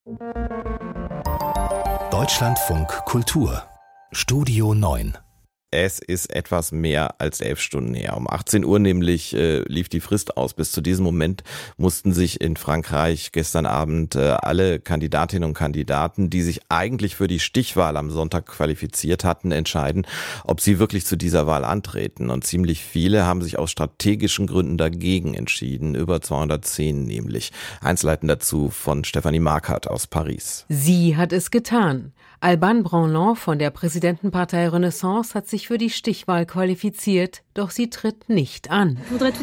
Deutschlandfunk Kultur Studio 9. Es ist etwas mehr als 11 Stunden her. Um 18 Uhr nämlich lief die Frist aus. Bis zu diesem Moment mussten sich in Frankreich gestern Abend alle Kandidatinnen und Kandidaten, die sich eigentlich für die Stichwahl am Sonntag qualifiziert hatten, entscheiden, ob sie wirklich zu dieser Wahl antreten. Und ziemlich viele haben sich aus strategischen Gründen dagegen entschieden. Über 210 nämlich. Einzelheiten dazu von Stefanie Markert aus Paris. Sie hat es getan. Alban Branlant von der Präsidentenpartei Renaissance hat sich für die Stichwahl qualifiziert, doch sie tritt nicht an.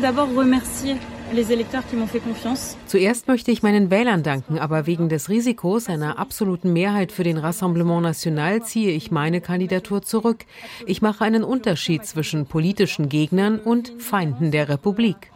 Zuerst möchte ich meinen Wählern danken, aber wegen des Risikos einer absoluten Mehrheit für den Rassemblement National ziehe ich meine Kandidatur zurück. Ich mache einen Unterschied zwischen politischen Gegnern und Feinden der Republik.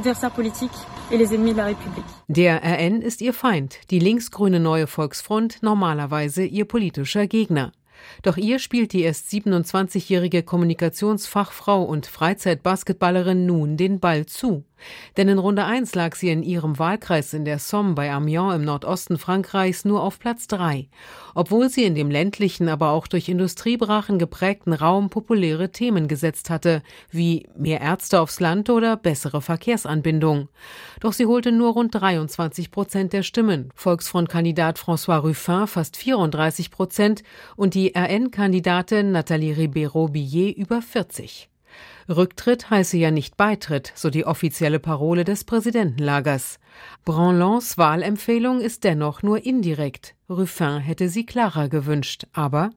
Der RN ist ihr Feind, die linksgrüne Neue Volksfront normalerweise ihr politischer Gegner. Doch ihr spielt die erst 27-jährige Kommunikationsfachfrau und Freizeitbasketballerin nun den Ball zu. Denn in Runde 1 lag sie in ihrem Wahlkreis in der Somme bei Amiens im Nordosten Frankreichs nur auf Platz 3, obwohl sie in dem ländlichen, aber auch durch Industriebrachen geprägten Raum populäre Themen gesetzt hatte, wie mehr Ärzte aufs Land oder bessere Verkehrsanbindung. Doch sie holte nur rund 23% der Stimmen, Volksfrontkandidat François Ruffin fast 34% und die RN-Kandidatin Nathalie Ribeiro-Billet über 40%. Rücktritt heiße ja nicht Beitritt, so die offizielle Parole des Präsidentenlagers. Branlants Wahlempfehlung ist dennoch nur indirekt. Ruffin hätte sie klarer gewünscht, aber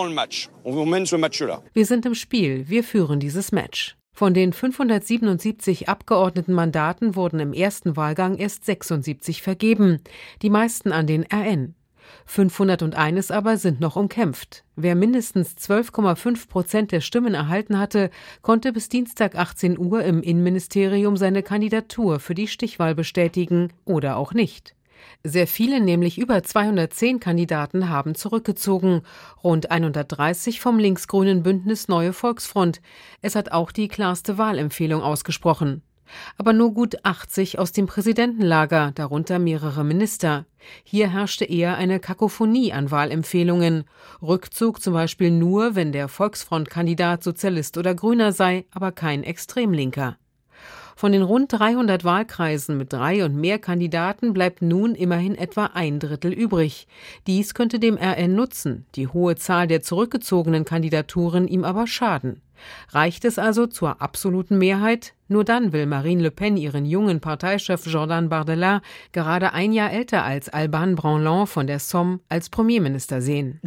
wir sind im Spiel, wir führen dieses Match. Von den 577 Abgeordnetenmandaten wurden im ersten Wahlgang erst 76 vergeben, die meisten an den RN. 501 aber sind noch umkämpft. Wer mindestens 12,5% der Stimmen erhalten hatte, konnte bis Dienstag 18 Uhr im Innenministerium seine Kandidatur für die Stichwahl bestätigen oder auch nicht. Sehr viele, nämlich über 210 Kandidaten, haben zurückgezogen, rund 130 vom linksgrünen Bündnis Neue Volksfront. Es hat auch die klarste Wahlempfehlung ausgesprochen. Aber nur gut 80 aus dem Präsidentenlager, darunter mehrere Minister. Hier herrschte eher eine Kakophonie an Wahlempfehlungen. Rückzug zum Beispiel nur, wenn der Volksfrontkandidat Sozialist oder Grüner sei, aber kein Extremlinker. Von den rund 300 Wahlkreisen mit 3 und mehr Kandidaten bleibt nun immerhin etwa ein Drittel übrig. Dies könnte dem RN nutzen, die hohe Zahl der zurückgezogenen Kandidaturen ihm aber schaden. Reicht es also zur absoluten Mehrheit? Nur dann will Marine Le Pen ihren jungen Parteichef Jordan Bardella, gerade ein Jahr älter als Alban Branlant von der Somme, als Premierminister sehen.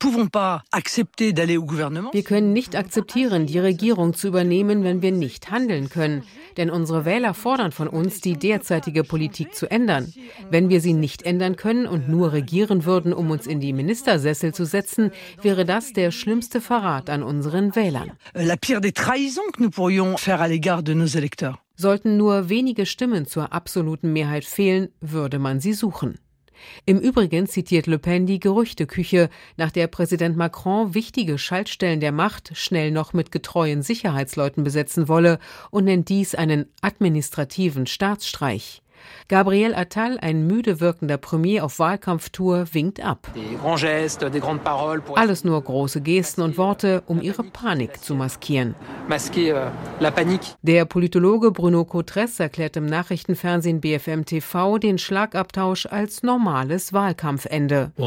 Wir können nicht akzeptieren, die Regierung zu übernehmen, wenn wir nicht handeln können. Denn unsere Wähler fordern von uns, die derzeitige Politik zu ändern. Wenn wir sie nicht ändern können und nur regieren würden, um uns in die Ministersessel zu setzen, wäre das der schlimmste Verrat an unseren Wählern. Sollten nur wenige Stimmen zur absoluten Mehrheit fehlen, würde man sie suchen. Im Übrigen zitiert Le Pen die Gerüchteküche, nach der Präsident Macron wichtige Schaltstellen der Macht schnell noch mit getreuen Sicherheitsleuten besetzen wolle und nennt dies einen administrativen Staatsstreich. Gabriel Attal, ein müde wirkender Premier auf Wahlkampftour, winkt ab. Alles nur große Gesten und Worte, um ihre Panik zu maskieren. Der Politologe Bruno Cotres erklärt im Nachrichtenfernsehen BFM TV den Schlagabtausch als normales Wahlkampfende. Wo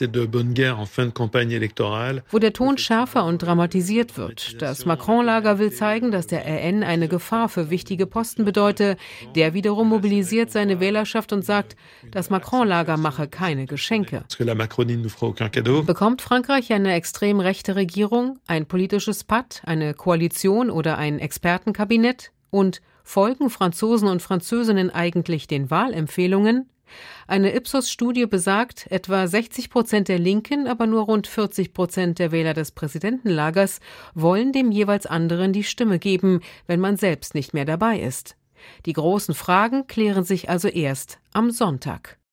der Ton schärfer und dramatisiert wird. Das Macron-Lager will zeigen, dass der RN eine Gefahr für wichtige Posten bedeute. Der wiederum mobilisiert seine Wählerschaft und sagt, das Macron-Lager mache keine Geschenke. Bekommt Frankreich eine extrem rechte Regierung, ein politisches Patt, eine Koalition oder ein Expertenkabinett? Und folgen Franzosen und Französinnen eigentlich den Wahlempfehlungen? Eine Ipsos-Studie besagt, etwa 60% der Linken, aber nur rund 40% der Wähler des Präsidentenlagers wollen dem jeweils anderen die Stimme geben, wenn man selbst nicht mehr dabei ist. Die großen Fragen klären sich also erst am Sonntag.